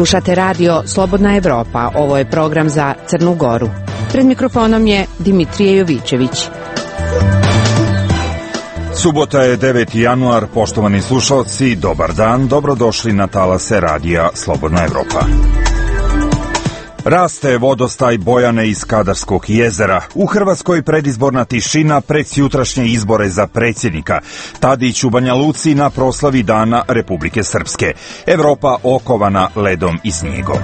Slušate radio Slobodna Evropa, ovo je program za Crnu Goru. Pred mikrofonom je Dimitrije Jovićević. Subota je 9. januar, poštovani slušalci, dobar dan, dobrodošli na talase radija Slobodna Evropa. Raste vodostaj Bojane iz Kadarskog jezera. U Hrvatskoj predizborna tišina pred sutrašnje izbore za predsjednika. Tadić u Banja Luci na proslavi Dana Republike Srpske. Evropa okovana ledom i snijegom.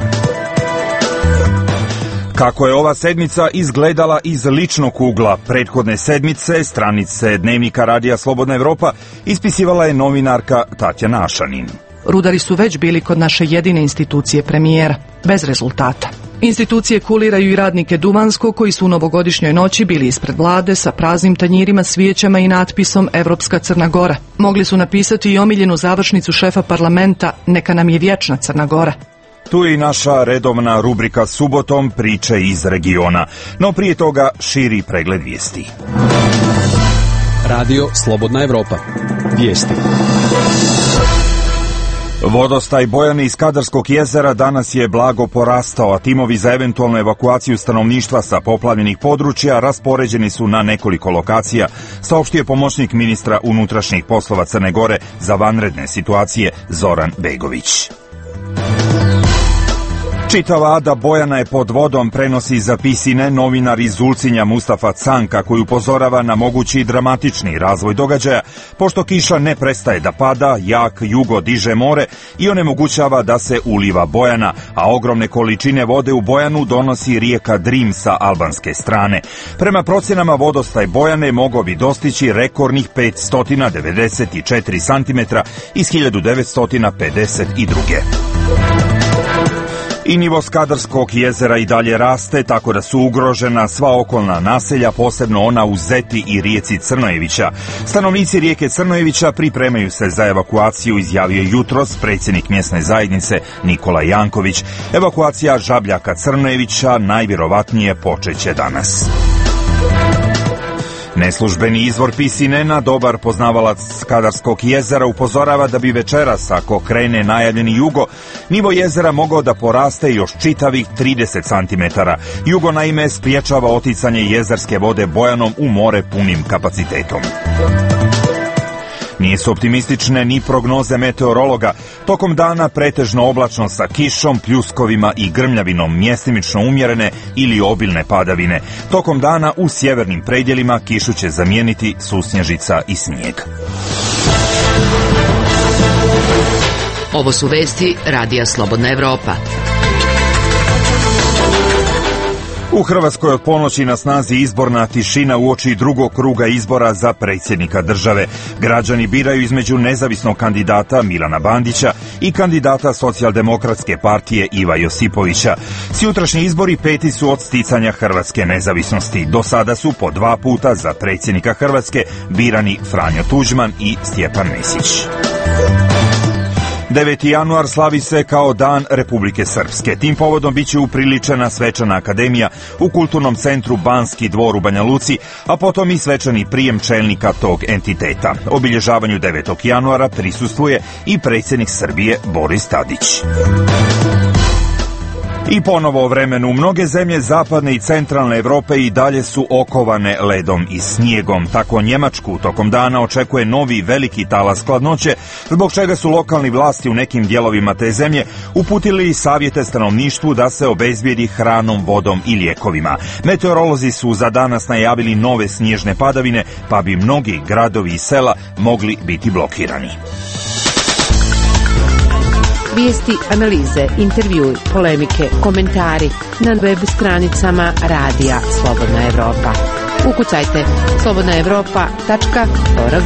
Kako je ova sedmica izgledala iz ličnog ugla prethodne sedmice, stranice Dnevnika radija Slobodna Evropa ispisivala je novinarka Tatjana Ašanin. Rudari su već bili kod naše jedine institucije premijera, bez rezultata. Institucije kuliraju i radnike Duvanskog koji su u novogodišnjoj noći bili ispred vlade sa praznim tanjirima, svijećama i natpisom Evropska Crna Gora. Mogli su napisati i omiljenu završnicu šefa parlamenta Neka nam je vječna Crna Gora. Tu je i naša redovna rubrika Subotom, priče iz regiona. No prije toga širi pregled vijesti. Radio Slobodna Evropa. Vijesti. Vodostaj Bojane iz Kadarskog jezera danas je blago porastao, a timovi za eventualnu evakuaciju stanovništva sa poplavljenih područja raspoređeni su na nekoliko lokacija, saopštio je pomoćnik ministra unutrašnjih poslova Crne Gore za vanredne situacije Zoran Begović. Čitava Ada Bojana je pod vodom, prenosi za Pisine novinar iz Ulcinja Mustafa Canka, koji upozorava na mogući dramatični razvoj događaja, pošto kiša ne prestaje da pada, jak jugo diže more i onemogućava da se uliva Bojana, a ogromne količine vode u Bojanu donosi rijeka Drim sa albanske strane. Prema procjenama vodostaj Bojane mogao bi dostići rekordnih 594 cm iz 1952. I nivo Kadarskog jezera i dalje raste, tako da su ugrožena sva okolna naselja, posebno ona u Zeti i rijeci Crnojevića. Stanovnici rijeke Crnojevića pripremaju se za evakuaciju, izjavio jutros predsjednik mjesne zajednice Nikola Janković. Evakuacija Žabljaka Crnojevića najvjerovatnije počeće danas. Neslužbeni izvor Pisinena, dobar poznavalac Kadarskog jezera, upozorava da bi večeras, ako krene najavljeni jugo, nivo jezera mogao da poraste još čitavih 30 cm. Jugo naime spriječava oticanje jezerske vode Bojanom u more punim kapacitetom. Nisu optimistične ni prognoze meteorologa. Tokom dana pretežno oblačno sa kišom, pljuskovima i grmljavinom, mjestimično umjerene ili obilne padavine. Tokom dana u sjevernim predjelima kišu će zamijeniti susnježica i snijeg. Ovo su vesti radija Slobodna Evropa. U Hrvatskoj od ponoći na snazi izborna tišina uoči drugog kruga izbora za predsjednika države. Građani biraju između nezavisnog kandidata Milana Bandića i kandidata Socijaldemokratske partije Iva Josipovića. Sjutrašnji izbori peti su od sticanja hrvatske nezavisnosti. Do sada su po 2 puta za predsjednika Hrvatske birani Franjo Tuđman i Stjepan Mesić. 9. januar slavi se kao Dan Republike Srpske. Tim povodom biće upriličena svečana akademija u kulturnom centru Banski dvor u Banja Luci, a potom i svečani prijem čelnika tog entiteta. Obilježavanju 9. januara prisustvuje i predsjednik Srbije Boris Tadić. I ponovo o vremenu. Mnoge zemlje zapadne i centralne Europe i dalje su okovane ledom i snijegom. Tako Njemačku tokom dana očekuje novi veliki talas hladnoće, zbog čega su lokalni vlasti u nekim dijelovima te zemlje uputili savjete stanovništvu da se obezbijedi hranom, vodom i lijekovima. Meteorolozi su za danas najavili nove snježne padavine, pa bi mnogi gradovi i sela mogli biti blokirani. Vijesti, analize, intervjui, polemike, komentari na web stranicama radija Slobodna Evropa. Ukucajte slobodnaevropa.org.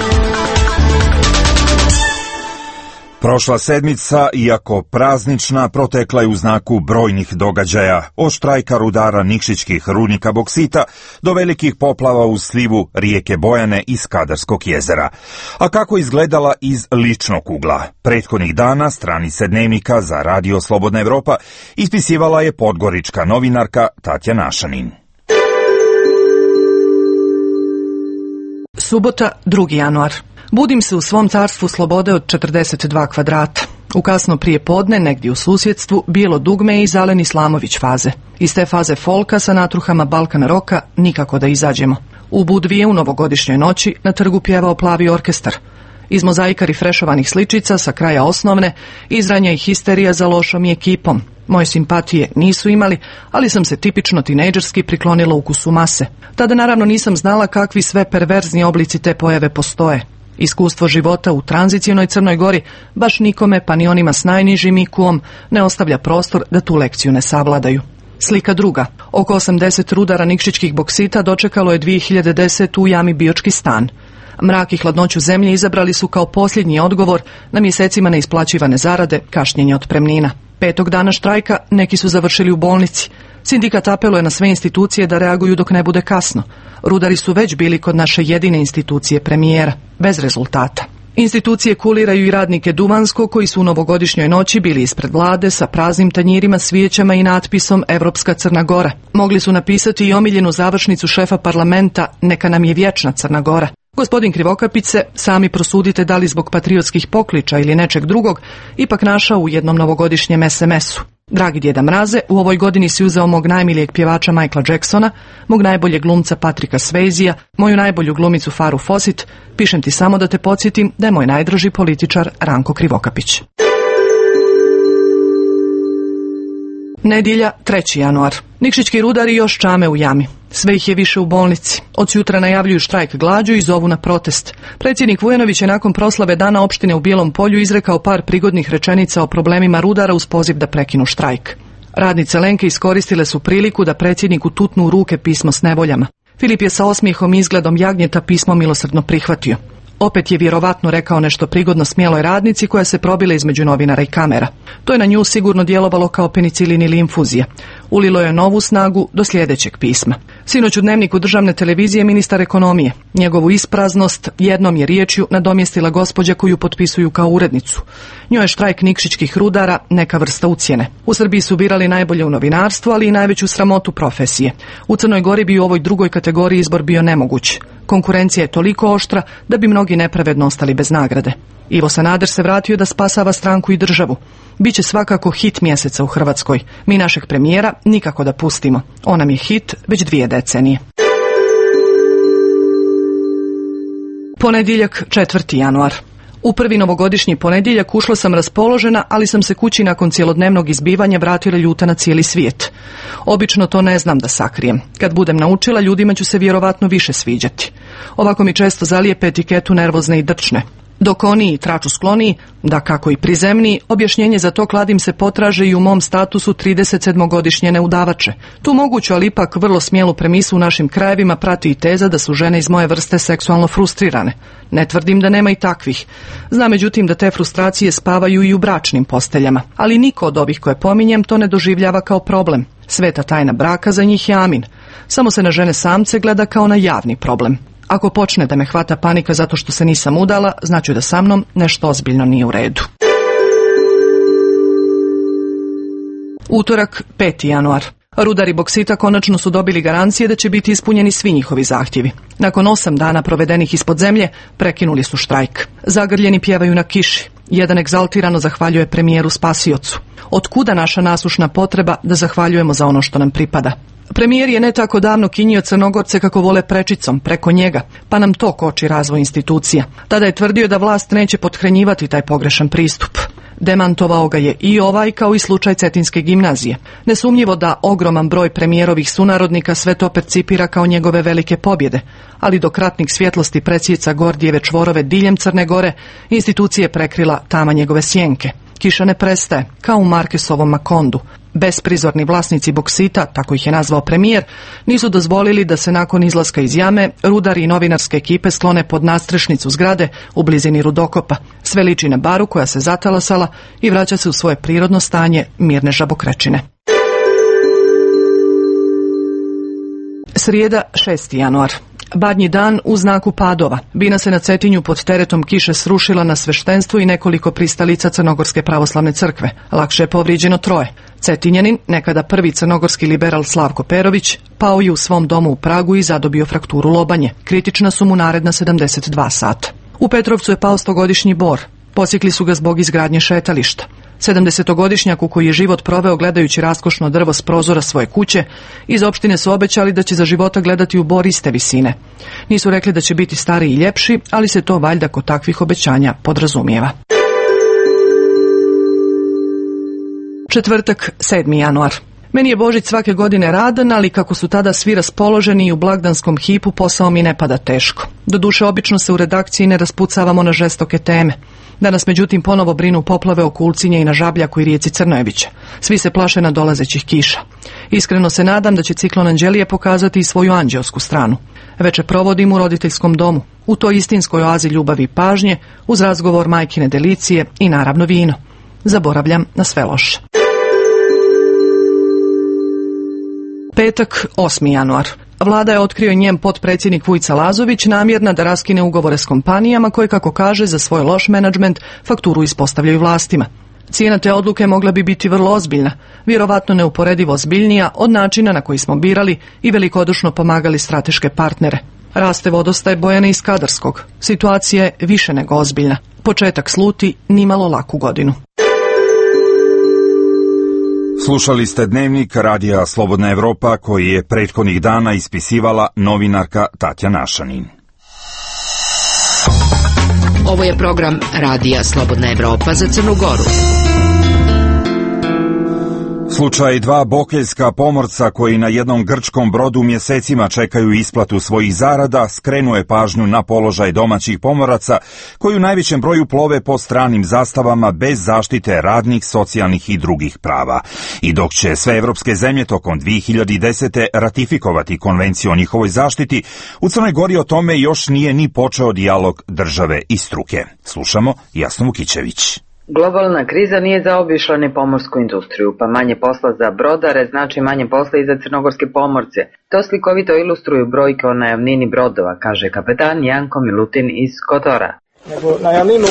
Prošla sedmica, iako praznična, protekla je u znaku brojnih događaja, od štrajka rudara nikšićkih rudnika boksita do velikih poplava u slivu rijeke Bojane iz Kadarskog jezera. A kako izgledala iz ličnog ugla? Prethodnih dana stranice Dnevnika za radio Slobodna Evropa ispisivala je podgorička novinarka Tatjana Ašanin. Subota, 2. januar. Budim se u svom carstvu slobode od 42 kvadrata. U kasno prije podne, negdje u susjedstvu, Bijelo dugme i Zaleni Slamović faze. Iz te faze folka sa natruhama Balkan roka nikako da izađemo. U Budvije u novogodišnjoj noći na trgu pjevao Plavi orkestar. Iz mozaika rifrešovanih sličica sa kraja osnovne izranja i histerija za lošom i ekipom. Moje simpatije nisu imali, ali sam se tipično tinejdžerski priklonila ukusu mase. Tada naravno nisam znala kakvi sve perverzni oblici te pojave postoje. Iskustvo života u tranzicijnoj Crnoj Gori baš nikome, pa ni onima s najnižim IQ-om, ne ostavlja prostor da tu lekciju ne savladaju. Slika druga. Oko 80 rudara nikšićkih boksita dočekalo je 2010. u jami Biočki stan. Mrak i hladnoću zemlje izabrali su kao posljednji odgovor na mjesecima neisplaćivane zarade, kašnjenje otpremnina. 5. dana štrajka neki su završili u bolnici. Sindikat apeluje na sve institucije da reaguju dok ne bude kasno. Rudari su već bili kod naše jedine institucije premijera, bez rezultata. Institucije kuliraju i radnike Duvanskog koji su u novogodišnjoj noći bili ispred vlade sa praznim tanjirima, svijećama i natpisom Evropska Crna Gora. Mogli su napisati i omiljenu završnicu šefa parlamenta Neka nam je vječna Crna Gora. Gospodin Krivokapić se, sami prosudite da li zbog patriotskih pokliča ili nečeg drugog, ipak našao u jednom novogodišnjem SMS-u. Dragi djeda Mraze, u ovoj godini si uzeo mog najmilijeg pjevača Michaela Jacksona, mog najboljeg glumca Patrika Swayzea, moju najbolju glumicu Faru Fawcett, pišem ti samo da te podsjetim da je moj najdraži političar Ranko Krivokapić. Nedjelja, 3. januar. Nikšićki rudari još čame u jami. Sve ih je više u bolnici. Od jutra najavljuju štrajk glađu i zovu na protest. Predsjednik Vujanović je nakon proslave Dana opštine u Bijelom Polju izrekao par prigodnih rečenica o problemima rudara uz poziv da prekinu štrajk. Radnice Lenke iskoristile su priliku da predsjedniku tutnu u ruke pismo s nevoljama. Filip je sa osmijehom i izgledom jagnjeta pismo milosrdno prihvatio. Opet je vjerovatno rekao nešto prigodno smijeloj radnici koja se probila između novinara i kamera. To je na nju sigurno djelovalo kao penicilin ili infuzija. Ulilo je novu snagu do sljedećeg pisma. Sinoć u Dnevniku državne televizije ministar ekonomije. Njegovu ispraznost jednom je riječju nadomjestila gospođa koju potpisuju kao urednicu. Njoj je štrajk nikšićkih rudara neka vrsta ucjene. U Srbiji su birali najbolje u novinarstvu, ali i najveću sramotu profesije. U Crnoj Gori bi u ovoj drugoj kategoriji izbor bio nemoguć. Konkurencija je toliko oštra da bi mnogi nepravedno ostali bez nagrade. Ivo Sanader se vratio da spasava stranku i državu. Biće svakako hit mjeseca u Hrvatskoj. Mi našeg premijera nikako da pustimo. On nam je hit već 2 decenije. Ponedjeljak, 4. januar. U prvi novogodišnji ponedjeljak ušla sam raspoložena, ali sam se kući nakon cjelodnevnog izbivanja vratila ljuta na cijeli svijet. Obično to ne znam da sakrijem. Kad budem naučila, ljudima ću se vjerovatno više sviđati. Ovako mi često zalijepe etiketu nervozne i drčne. Dok oni i traču skloniji, da kako i prizemniji, objašnjenje za to kladim se potraže i u mom statusu 37-godišnje neudavače. Tu moguću, ali ipak vrlo smjelu premisu u našim krajevima prati i teza da su žene iz moje vrste seksualno frustrirane. Ne tvrdim da nema i takvih. Znam međutim da te frustracije spavaju i u bračnim posteljama, ali niko od ovih koje pominjem to ne doživljava kao problem. Sveta tajna braka za njih je amin. Samo se na žene samce gleda kao na javni problem. Ako počne da me hvata panika zato što se nisam udala, znači da sa mnom nešto ozbiljno nije u redu. Utorak, 5. januar. Rudari boksita konačno su dobili garancije da će biti ispunjeni svi njihovi zahtjevi. Nakon 8 dana provedenih ispod zemlje, prekinuli su štrajk. Zagrljeni pjevaju na kiši. Jedan egzaltirano zahvaljuje premijeru spasiocu. Otkuda naša nasušna potreba da zahvaljujemo za ono što nam pripada? Premijer je ne tako davno kinjio Crnogorce kako vole prečicom, preko njega, pa nam to koči razvoj institucija. Tada je tvrdio da vlast neće pothranjivati taj pogrešan pristup. Demantovao ga je i ovaj kao i slučaj Cetinske gimnazije. Nesumnjivo da ogroman broj premijerovih sunarodnika sve to percipira kao njegove velike pobjede, ali dok ratnik svjetlosti presjeca Gordijeve čvorove diljem Crne Gore, institucije prekrila tama njegove sjenke. Kiša ne prestaje, kao u Markesovom Makondu. Besprizorni vlasnici boksita, tako ih je nazvao premijer, nisu dozvolili da se nakon izlaska iz jame rudari i novinarske ekipe sklone pod nadstrešnicu zgrade u blizini rudokopa. Sve liči na baru koja se zatalasala i vraća se u svoje prirodno stanje mirne žabokrečine. Srijeda, 6. januar. Badnji dan u znaku padova. Bina se na Cetinju pod teretom kiše srušila na sveštenstvo i nekoliko pristalica Crnogorske pravoslavne crkve. Lakše je povrijeđeno 3. Cetinjanin, nekada prvi crnogorski liberal Slavko Perović, pao je u svom domu u Pragu i zadobio frakturu lobanje. Kritična su mu naredna 72 sata. U Petrovcu je pao 100-godišnji Bor. Posjekli su ga zbog izgradnje šetališta. 70-godišnjaku koji je život proveo gledajući raskošno drvo s prozora svoje kuće, iz opštine su obećali da će za života gledati u bor iste visine. Nisu rekli da će biti stariji i ljepši, ali se to valjda kod takvih obećanja podrazumijeva. Četvrtak, 7. januar. Meni je Božić svake godine radan, ali kako su tada svi raspoloženi i u blagdanskom hipu, posao mi ne pada teško. Doduše, obično se u redakciji ne raspucavamo na žestoke teme. Danas, međutim, ponovo brinu poplave oko Ulcinja i na Žabljaku i rijeci Crnojevića. Svi se plaše nadolazećih kiša. Iskreno se nadam da će ciklon Anđelije pokazati i svoju anđeosku stranu. Večer provodim u roditeljskom domu, u toj istinskoj oazi ljubavi i pažnje, uz razgovor majkine delicije i naravno vino. Zaboravljam na sve loše. Petak, 8. januar. Vlada je otkrio njen potpredsjednik Vujica Lazović namjerna da raskine ugovore s kompanijama koje, kako kaže, za svoj loš menadžment fakturu ispostavljaju vlastima. Cijena te odluke mogla bi biti vrlo ozbiljna, vjerovatno neuporedivo ozbiljnija od načina na koji smo birali i velikodušno pomagali strateške partnere. Raste vodostaj Bojane iz Kadarskog. Situacija je više nego ozbiljna. Početak sluti nimalo laku godinu. Slušali ste dnevnik Radija Slobodna Evropa koji je prethodnih dana ispisivala novinarka Tatjana Ašanin. Ovo je program Radija Slobodna Evropa za Crnu Goru. Slučaj dva bokeljska pomorca koji na jednom grčkom brodu mjesecima čekaju isplatu svojih zarada skrenuje pažnju na položaj domaćih pomoraca koji u najvećem broju plove po stranim zastavama bez zaštite radnih, socijalnih i drugih prava. I dok će sve evropske zemlje tokom 2010. ratifikovati konvenciju o njihovoj zaštiti, u Crnoj Gori o tome još nije ni počeo dijalog države i struke. Slušamo Jasnu Vukićević. Globalna kriza nije zaobišla ni pomorsku industriju, pa manje posla za brodare znači manje posla i za crnogorske pomorce. To slikovito ilustruju brojke o najamnini brodova, kaže kapetan Janko Milutin iz Kotora. Nego najamninu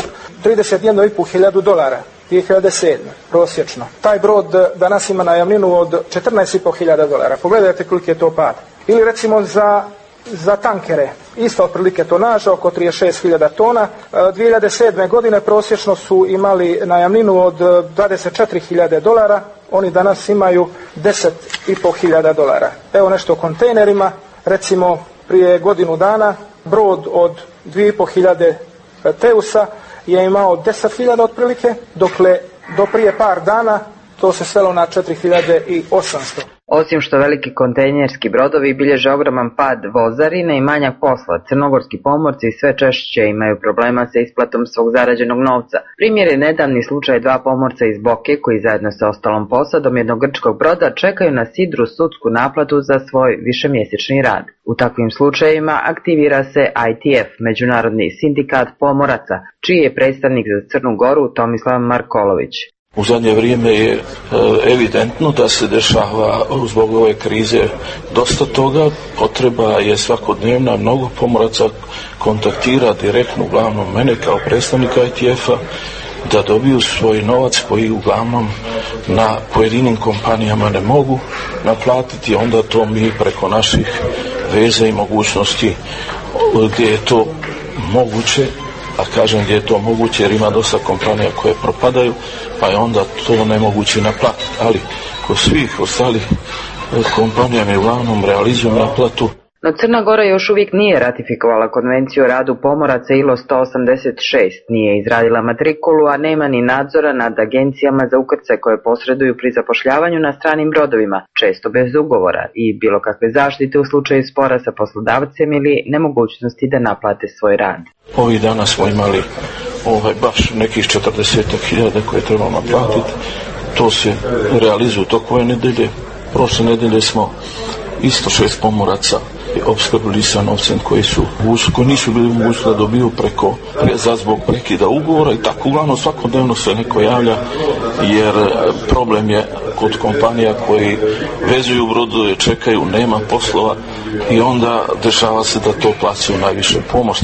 $31.500 2007. prosječno. Taj brod danas ima najamninu od $14.500. Pogledajte koliki je to pad. Ili recimo za tankere, isto otprilike tonaža, oko 36.000 tona. 2007. godine prosječno su imali najamninu od $24.000, oni danas imaju $10.500. Evo nešto o kontejnerima, recimo prije godinu dana brod od 2.500 teusa je imao 10.000 otprilike, dokle do prije par dana to se svelo na 4.800. Osim što veliki kontejnerski brodovi bilježe ogroman pad vozarine i manjak posla, crnogorski pomorci sve češće imaju problema sa isplatom svog zarađenog novca. Primjer je nedavni slučaj dva pomorca iz Boke koji zajedno sa ostalom posadom jednog grčkog broda čekaju na sidru sudsku naplatu za svoj višemjesečni rad. U takvim slučajevima aktivira se ITF, Međunarodni sindikat pomoraca, čiji je predstavnik za Crnu Goru Tomislav Markolović. U zadnje vrijeme je evidentno da se dešava zbog ove krize dosta toga. Potreba je svakodnevna, mnogo pomoraca kontaktira direktno uglavnom mene kao predstavnika ITF-a da dobiju svoj novac koji uglavnom na pojedinim kompanijama ne mogu naplatiti, onda to mi preko naših veza i mogućnosti gdje je to moguće, a kažem gdje je to moguće jer ima dosta kompanija koje propadaju, pa je onda to nemoguće naplatiti. Ali kod svih ostalih kompanija mi uglavnom realizuju naplatu. No Crna Gora još uvijek nije ratifikovala konvenciju o radu pomoraca ILO 186, nije izradila matrikulu, a nema ni nadzora nad agencijama za ukrcaj koje posreduju pri zapošljavanju na stranim brodovima, često bez ugovora i bilo kakve zaštite u slučaju spora sa poslodavcem ili nemogućnosti da naplate svoj rad. Ovih dana smo imali baš nekih 40.000 koje trebamo naplatiti. To se realizuje tokom ove nedelje. Prošle nedelje smo isto 6 pomoraca opskrbili sa novcem koji nisu bili mogućni da dobiju zbog prekida ugovora i tako uglavnom svakodnevno se neko javlja jer problem je kod kompanija koji vezuju brodove, čekaju, nema poslova i onda dešava se da to plaćaju najviše pomorci.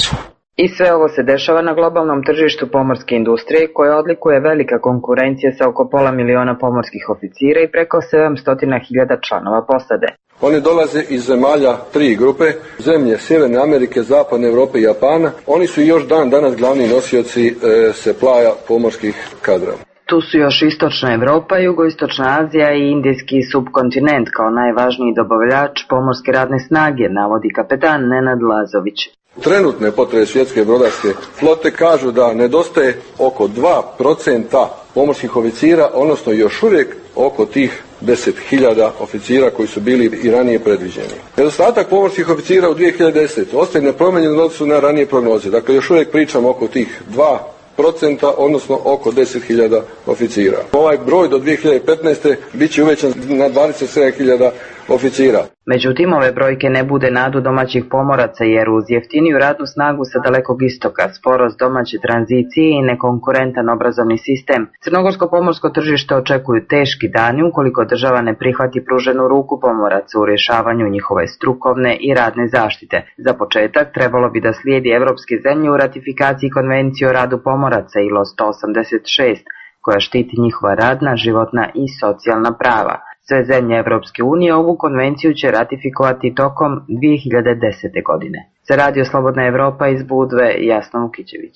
I sve ovo se dešava na globalnom tržištu pomorske industrije koje odlikuje velika konkurencija sa oko 500.000 pomorskih oficira i preko 700.000 članova posade. Oni dolaze iz zemalja tri grupe, zemlje Sjeverne Amerike, Zapadne Europe i Japana. Oni su još danas glavni nosioci supply-a pomorskih kadrova. Tu su još Istočna Evropa, Jugoistočna Azija i Indijski subkontinent kao najvažniji dobavljač pomorske radne snage, navodi kapetan Nenad Lazović. Trenutne potrebe svjetske brodarske flote kažu da nedostaje oko 2% pomorskih oficira, odnosno još uvijek oko tih 10.000 oficira koji su bili i ranije predviđeni. Nedostatak pomorskih oficira u 2010. ostaje nepromijenjen u odnosu na ranije prognoze. Dakle, još uvijek pričamo oko tih 2%, odnosno oko 10.000 oficira. Ovaj broj do 2015. bit će uvećan na 27.000 oficira. Međutim, ove brojke ne bude nadu domaćih pomoraca jer uz jeftiniju radnu snagu sa Dalekog istoka, sporost domaće tranzicije i nekonkurentan obrazovni sistem, crnogorsko pomorsko tržište očekuju teški dani ukoliko država ne prihvati pruženu ruku pomoraca u rješavanju njihove strukovne i radne zaštite. Za početak trebalo bi da slijedi evropske zemlje u ratifikaciji konvencije o radu pomoraca ILO 186, koja štiti njihova radna, životna i socijalna prava. Sve zemlje Evropske unije ovu konvenciju će ratifikovati tokom 2010. godine. Za Radio Slobodna Evropa iz Budve, Jasna Vukićević.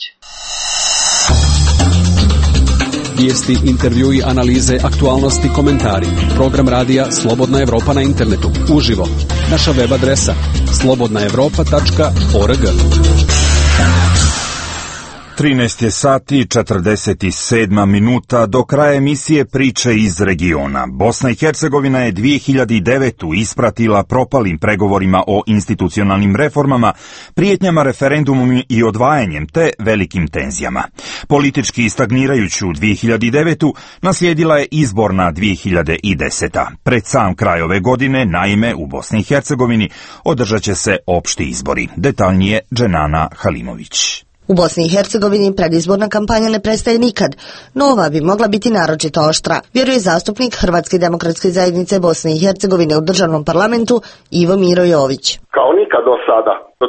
Vijesti, intervjui, analize, aktualnosti, komentari. Program radija Slobodna Evropa na internetu. Uživo. Naša web adresa slobodnaevropa.org. 13 je sati 47 minuta do kraja emisije Priče iz regiona. Bosna i Hercegovina je 2009. ispratila propalim pregovorima o institucionalnim reformama, prijetnjama referendumom i odvajanjem te velikim tenzijama. Politički stagnirajuću 2009. naslijedila je izborna 2010. Pred sam kraj ove godine, naime, u Bosni i Hercegovini održat će se opšti izbori. Detaljnije Dženana Halimović. U Bosni i Hercegovini predizborna kampanja ne prestaje nikad, no ova bi mogla biti naročito oštra, vjeruje zastupnik Hrvatske demokratske zajednice Bosne i Hercegovine u državnom parlamentu Ivo Miro Jović. Kao nikad do sada, do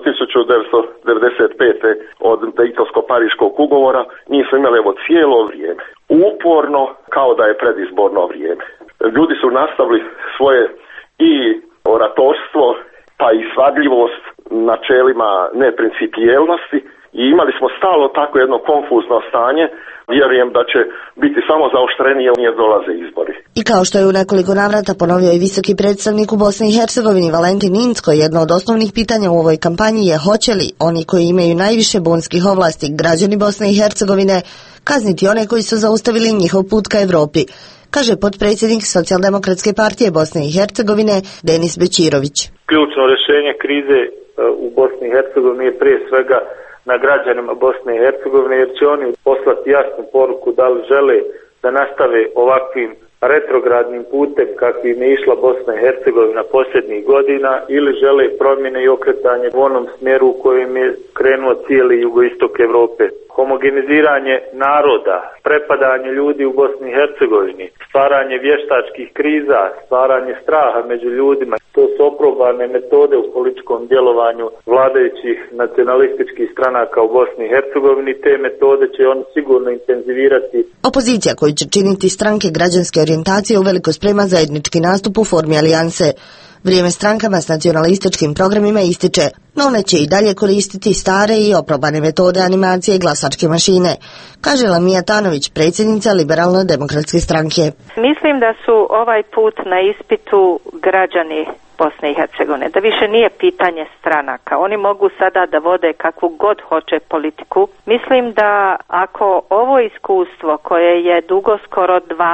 1995. od Dejtonsko-Pariškog ugovora, mi smo imali evo cijelo vrijeme, uporno kao da je predizborno vrijeme. Ljudi su nastavili svoje i oratorstvo, pa i svadljivost načelima neprincipijelnosti, i imali smo stalno tako jedno konfuzno stanje. Vjerujem da će biti samo zaoštrenije jer dolaze izbori. I kao što je u nekoliko navrata ponovio i visoki predstavnik u Bosni i Hercegovini Valentin Incko, jedno od osnovnih pitanja u ovoj kampanji je hoće li oni koji imaju najviše bunskih ovlasti, građani Bosne i Hercegovine, kazniti one koji su zaustavili njihov put ka Evropi, kaže potpredsjednik Socijaldemokratske partije Bosne i Hercegovine Denis Bećirović. Ključno rješenje krize u Bosni i Hercegovini je prije svega na građanima Bosne i Hercegovine, jer će oni poslati jasnu poruku da li žele da nastave ovakvim retrogradnim putem kakvim je išla Bosna i Hercegovina posljednjih godina ili žele promjene i okretanje u onom smjeru u kojem je krenuo cijeli jugoistok Evrope. Homogeniziranje naroda, prepadanje ljudi u Bosni i Hercegovini, stvaranje vještačkih kriza, stvaranje straha među ljudima. To su oprobane metode u političkom djelovanju vladajućih nacionalističkih stranaka u Bosni i Hercegovini. Te metode će oni sigurno intenzivirati. Opozicija koju će činiti stranke građanske orijentacije uveliko sprema zajednički nastup u formi alijanse. Vrijeme strankama s nacionalističkim programima ističe, no one će i dalje koristiti stare i oprobane metode animacije i glasačke mašine, kaže Lamija Tanović, predsjednica Liberalno-demokratske stranke. Mislim da su ovaj put na ispitu građani Bosne i Hercegovine, da više nije pitanje stranaka. Oni mogu sada da vode kakvu god hoće politiku. Mislim da ako ovo iskustvo koje je dugo skoro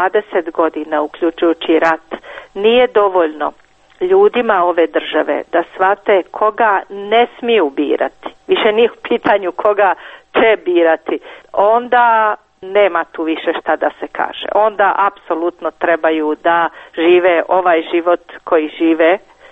20 godina, uključujući rat, nije dovoljno ljudima ove države da shvate koga ne smiju birati, više nije u pitanju koga će birati, onda nema tu više šta da se kaže. Onda apsolutno trebaju da žive ovaj život koji žive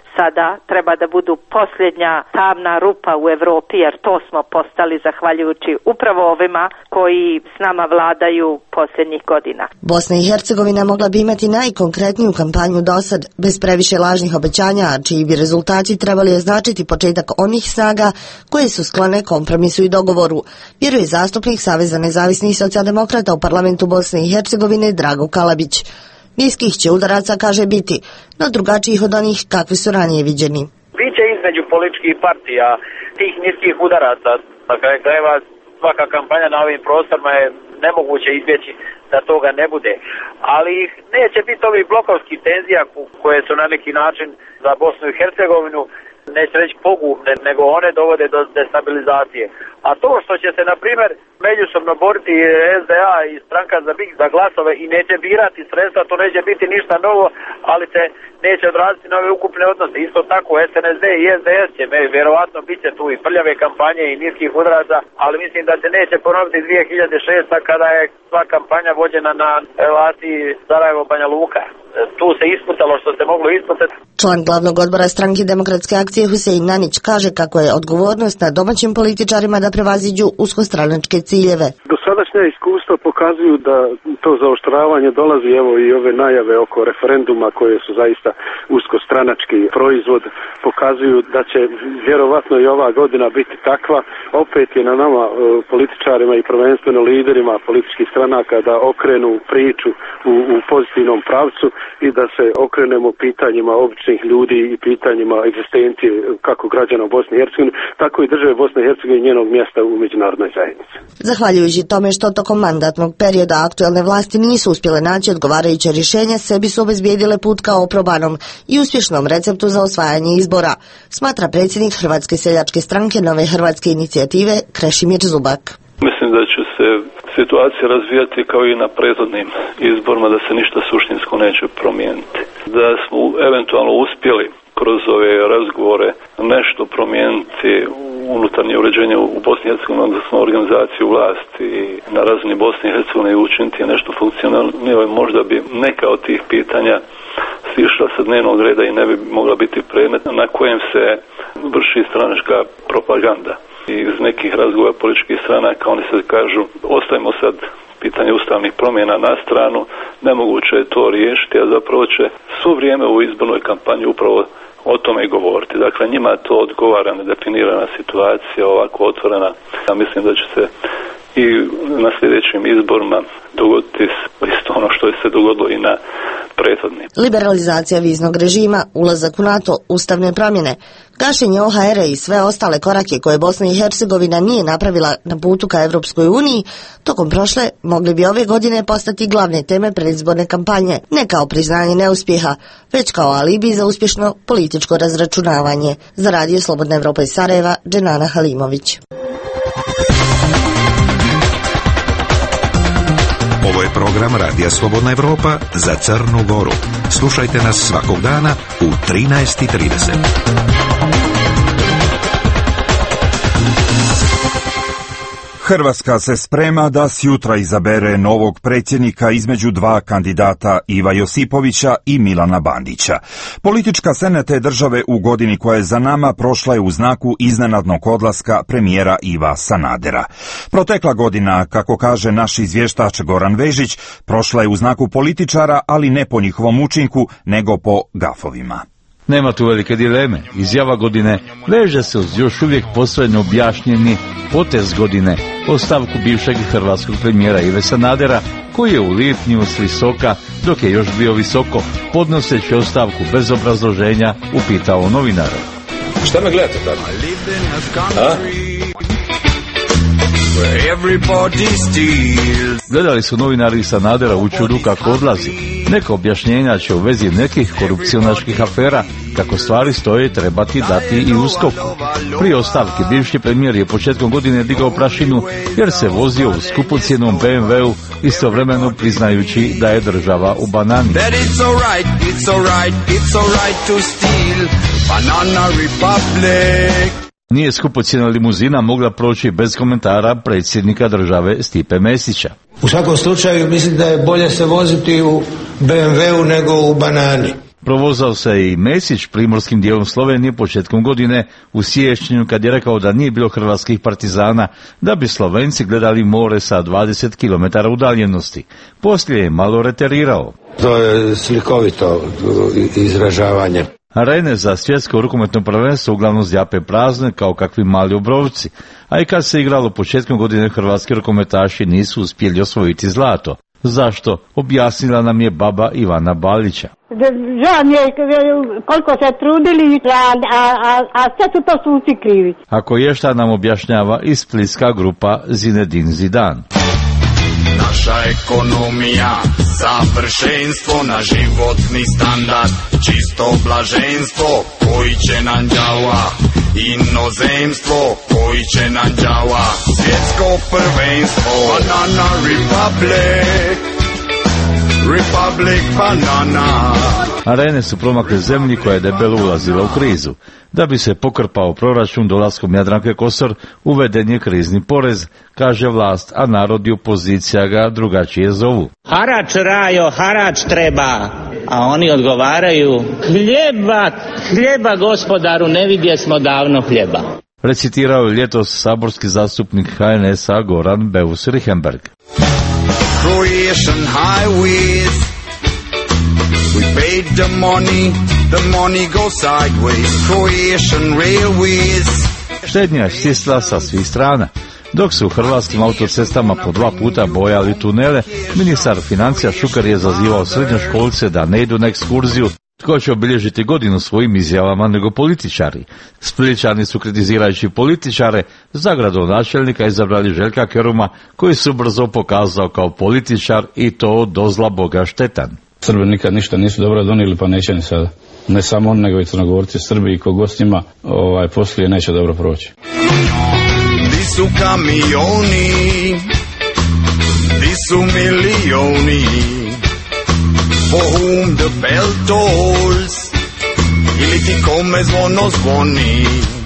sada treba da budu posljednja tamna rupa u Europi, jer to smo postali zahvaljujući upravo ovima koji s nama vladaju posljednjih godina. Bosna i Hercegovina mogla bi imati najkonkretniju kampanju dosad, bez previše lažnih obećanja, čiji bi rezultati trebali označiti početak onih snaga koje su sklone kompromisu i dogovoru, vjeruje zastupnik Saveza nezavisnih socijaldemokrata u parlamentu Bosne i Hercegovine Drago Kalabić. Niskih će udaraca, kaže, biti, no drugačijih od onih kakvi su ranije viđeni. Biće između političkih partija tih niskih udaraca. Na kraju krajeva svaka kampanja na ovim prostorima je nemoguće izbjeći da toga ne bude. Ali neće biti ovih blokovskih tenzija koje su na neki način za Bosnu i Hercegovinu, neće reći pogubne, nego one dovode do destabilizacije. A to što će se, na primjer, međusobno boriti SDA i stranka za glasove i neće birati sredstva, to neće biti ništa novo, ali se neće odraziti na ove ukupne odnose. Isto tako SNSD i SDS će, vjerovatno bit će tu i prljave kampanje i niskih udaraca, ali mislim da se neće ponoviti 2006. kada je sva kampanja vođena na relaciji Sarajevo-Banja Luka. Tu se isputalo što se moglo isputati. Član glavnog odbora stranke Demokratske akcije Husein Nanić kaže kako je odgovornost na domaćim političarima da prevaziđu uskostranačke ciljeve. Dosadašnja iskustva pokazuju da to zaoštravanje dolazi, evo i ove najave oko referenduma koje su zaista uskostranački proizvod, pokazuju da će vjerovatno i ova godina biti takva. Opet je na nama političarima i prvenstveno liderima političkih stranaka da okrenu priču u pozitivnom pravcu i da se okrenemo pitanjima običnih ljudi i pitanjima egzistencije kako građana u Bosni i Hercegovini, tako i države Bosne i Hercegovine i njenog mjesta u međunarodnoj zajednici. Zahvaljujući tome što tokom mandatnog perioda aktuelne vlasti nisu uspjele naći odgovarajuće rješenja, sebi su obezbijedile put kao oprobanom i uspješnom receptu za osvajanje izbora, smatra predsjednik Hrvatske seljačke stranke Nove Hrvatske inicijative Krešimir Zubak. Mislim da će se situacija razvijati kao i na prethodnim izborima, da se ništa suštinsko neće promijeniti. Da smo eventualno uspjeli kroz ove razgovore nešto promijeniti unutarnje uređenje u Bosni i Hercegovini, odnosno organizaciju vlasti na razini Bosne i Hercegovine i učiniti nešto funkcionalnije, možda bi neka od tih pitanja sišla sa dnevnog reda i ne bi mogla biti predmet na kojem se vrši stranačka propaganda. Iz nekih razgovora političkih stranaka oni se kažu ostavimo sad pitanje ustavnih promjena na stranu, nemoguće je to riješiti, a zapravo će svo vrijeme u izbornoj kampanji upravo o tome govoriti. Dakle, njima to odgovara nedefinirana situacija, ovako otvorena. Ja mislim da će se i na sljedećim izborima dogoditi isto ono što je se dogodilo i na prethodnim. Liberalizacija viznog režima, ulazak u NATO, ustavne promjene, gašenje OHR-a i sve ostale korake koje Bosna i Hercegovina nije napravila na putu ka Europskoj uniji, tokom prošle mogli bi ove godine postati glavne teme predizborne kampanje, ne kao priznanje neuspjeha, već kao alibi za uspješno političko razračunavanje. Za Radio Slobodna Evropa iz Sarajeva, Dženana Halimović. Ovo je program Radija Slobodna Evropa za Crnu Goru. Slušajte nas svakog dana u 13:30. Hrvatska se sprema da sjutra izabere novog predsjednika između dva kandidata Iva Josipovića i Milana Bandića. Politička scena te države u godini koja je za nama prošla je u znaku iznenadnog odlaska premijera Iva Sanadera. Protekla godina, kako kaže naš izvještač Goran Vežić, prošla je u znaku političara, ali ne po njihovom učinku, nego po gafovima. Nema tu velike dileme. Izjava godine veže se uz još uvijek posredno objašnjeni potez godine, ostavku bivšeg hrvatskog premijera Ive Sanadera, koji je u lipnju s visoka, dok je još bio visoko, podnoseći ostavku bez obrazloženja, upitao novinara. Šta me gledate tako? A? Gledali su novinari Sanadera u čudu kako odlazi. Neka objašnjenja će u vezi nekih korupcionaških afera, kako stvari stoje, trebati dati i USKOK-u. Prije ostavke bivši premijer je početkom godine digao prašinu jer se vozio u skupocjenom BMW-u, istovremeno priznajući da je država u banani. Nije skupocjena limuzina mogla proći bez komentara predsjednika države Stipe Mesića. U svakom slučaju mislim da je bolje se voziti u BMW-u nego u banani. Provozao se i Mesić primorskim dijelom Slovenije početkom godine u siječnju kad je rekao da nije bilo hrvatskih partizana, da bi Slovenci gledali more sa 20 km udaljenosti. Poslije je malo reterirao. To je slikovito izražavanje. Arene za svjetsko rukometno prvenstvo uglavnom zjape prazne kao kakvi mali obrovci, a i kad se igralo početkom godine hrvatski rukometaši nisu uspjeli osvojiti zlato. Zašto? Objasnila nam je baba Ivana Balića. Žao mi je koliko se trudili, a sve su to suci krivi. Ako je šta nam objašnjava i splitska grupa Zinedin Zidan. Naša ekonomija, savršenstvo, na životni standard, čisto blaženstvo, koji će nam đava, inozemstvo, koji će nam đava, svjetsko prvenstvo, Banana Republic, Republic Banana. Arene su promakle zemlji koja je debelo ulazila u krizu. Da bi se pokrpao proračun dolaskom Jadranke Kosor, uveden je krizni porez, kaže vlast, a narod i opozicija ga drugačije zovu. Harač rajo, harač treba, a oni odgovaraju, hljeba gospodaru, ne vidjesmo davno hljeba. Recitirao je ljetos saborski zastupnik HNS-a Goran Beus Richembergh. Croatian highways, we paid the money goes sideways, Croatian railways. Štednja je stisla sa svih strana. Dok su u hrvatskim autocestama po 2 puta bojali tunele, ministar financija Šuker je zazivao srednjoškolce da ne idu na ekskurziju. Tko će obilježiti godinu svojim izjavama nego političari? Splićani su kritizirajući političare za gradonačelnika izabrali Željka Keruma, koji su brzo pokazao kao političar i to dozla Boga štetan. Srbi nikad ništa nisu dobro donijeli, pa neće ni sada. Ne samo on, nego i Crnogorci, Srbi i ko gostima poslije neće dobro proći. Di su kamioni, di su milioni, for whom the bell tolls, ili ti kome zvono zvoni.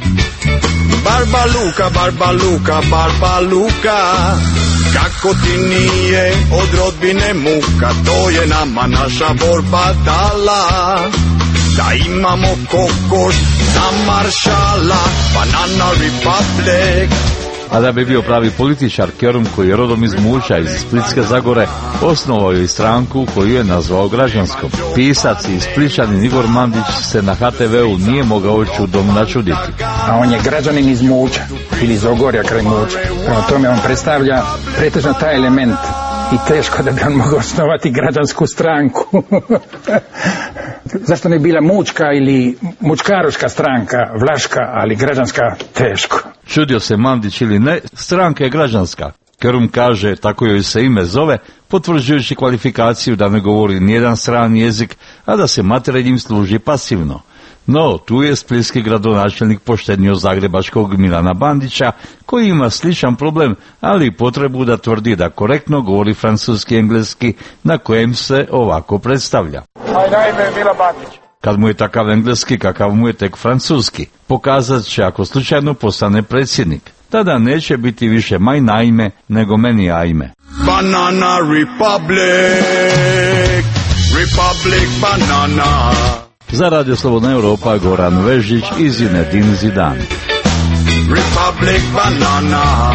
Barba Luka, Barba Luka, Barba Luka, kako ti nije od rodbine muka, to je nama naša borba dala, da imamo kokoš za maršala, Banana Republic. A da bi bio pravi političar, Kerum, koji je rodom iz Muća, iz Splitske Zagore, osnovao je i stranku koju je nazvao Građanskom. Pisac i Splićanin Igor Mandić se na HTV-u nije mogao čudom načuditi. A on je građanin iz Muća, ili iz Ogorja kraj Muća. Prema tome on predstavlja pretežno taj element i teško da bi on mogao osnovati građansku stranku. Zašto ne bila mučka ili mučkaroška stranka, vlaška, ali građanska teško. Čudio se Mandić ili ne, stranka je građanska. Kerum kaže, tako joj se ime zove, potvrđujući kvalifikaciju da ne govori nijedan strani jezik, a da se materinjim služi pasivno. No, tu je splitski gradonačelnik poštenio zagrebačkog Milana Bandića, koji ima sličan problem, ali i potrebu da tvrdi da korektno govori francuski i engleski, na kojem se ovako predstavlja. Moje ime je Mila Bandić. Kad mu je takav engleski, kakav mu je tek francuski, pokazat će ako slučajno postane predsjednik. Tada neće biti više maj naime, nego meni ajme. Banana Republic, Republic Banana. Za Radio Slobodna Europa, Goran Vežić i Zinedin Zidan. Republic Banana.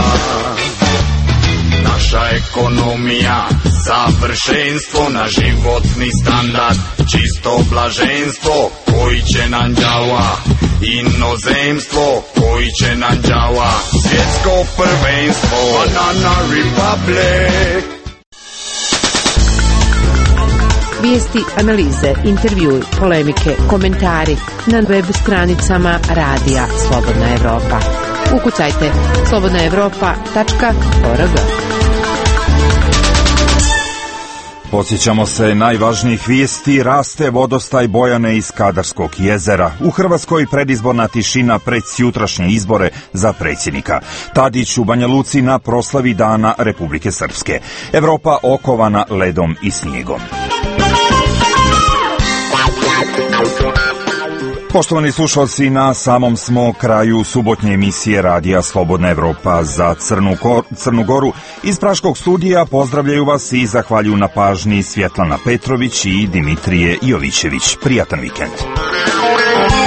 Naša ekonomija, savršenstvo, na životni standard, čisto blaženstvo, koji će nam đava, inozemstvo, koji će nam đava, svjetsko prvenstvo, Banana Republic. Vijesti, analize, intervjui, polemike, komentari na web stranicama Radija Slobodna Evropa. Ukucajte slobodnaevropa.org. Podsjećamo se najvažnijih vijesti. Raste vodostaj Bojane iz Kadarskog jezera. U Hrvatskoj predizborna tišina pred sjutrašnje izbore za predsjednika. Tadić u Banja Luci na proslavi Dana Republike Srpske. Evropa okovana ledom i snijegom. Poštovani slušalci, na samom smo kraju subotnje emisije Radija Slobodna Evropa za Crnu Goru. Iz Praškog studija pozdravljaju vas i zahvaljuju na pažnji Svjetlana Petrović i Dimitrije Jovićević. Prijatan vikend.